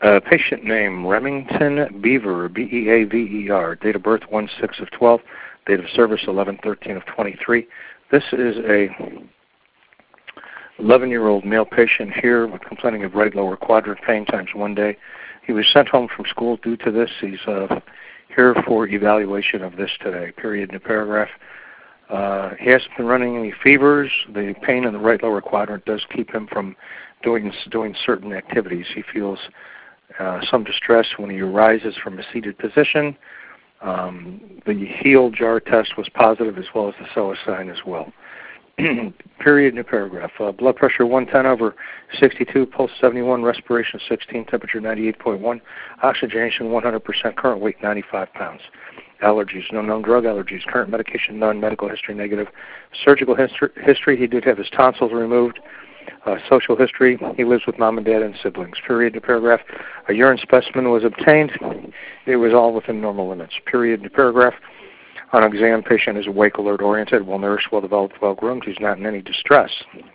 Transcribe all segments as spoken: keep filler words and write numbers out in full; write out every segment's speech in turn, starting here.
Uh, patient name, Remington Beaver, B E A V E R. Date of birth, one six of twelve. Date of service, eleven thirteen of twenty-three. This is a eleven-year-old male patient here with complaining of right lower quadrant pain times one day. He was sent home from school due to this. He's uh, here for evaluation of this today, period in the paragraph. Uh, he hasn't been running any fevers. The pain in the right lower quadrant does keep him from doing, doing certain activities. He feels uh, some distress when he arises from a seated position. Um, the heel jar test was positive, as well as the psoas sign as well. Period in the paragraph. Uh, blood pressure one ten over sixty-two, pulse seventy-one, respiration sixteen, temperature ninety-eight point one, oxygenation one hundred percent, current weight ninety-five pounds. Allergies, no known drug allergies. Current medication, none. Medical history, negative. Surgical history, history he did have his tonsils removed. Uh, social history, he lives with mom and dad and siblings. Period in the paragraph. A urine specimen was obtained. It was all within normal limits. Period in the paragraph. On exam, patient is awake, alert, oriented, well-nourished, well-developed, well-groomed. He's not in any distress.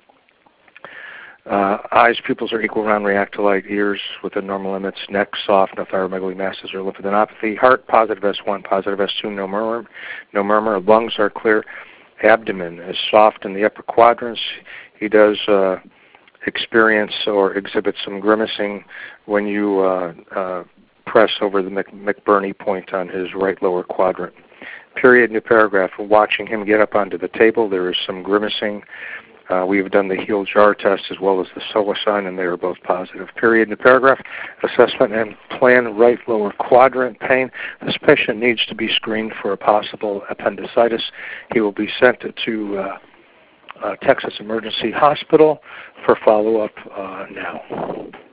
Uh, eyes, pupils are equal, round, react to light. Ears within normal limits. Neck soft, no thyromegaly masses or lymphadenopathy. Heart positive S one, positive S two, no murmur. No murmur. Lungs are clear. Abdomen is soft in the upper quadrants. He does uh, experience or exhibit some grimacing when you uh, uh, press over the Mc- McBurney point on his right lower quadrant. Period in the paragraph. Watching him get up onto the table, there is some grimacing. Uh, we have done the heel jar test as well as the psoas sign, and they are both positive. Period in the paragraph. Assessment and plan, right lower quadrant pain. This patient needs to be screened for a possible appendicitis. He will be sent to uh, uh, Texas Emergency Hospital for follow-up uh, now.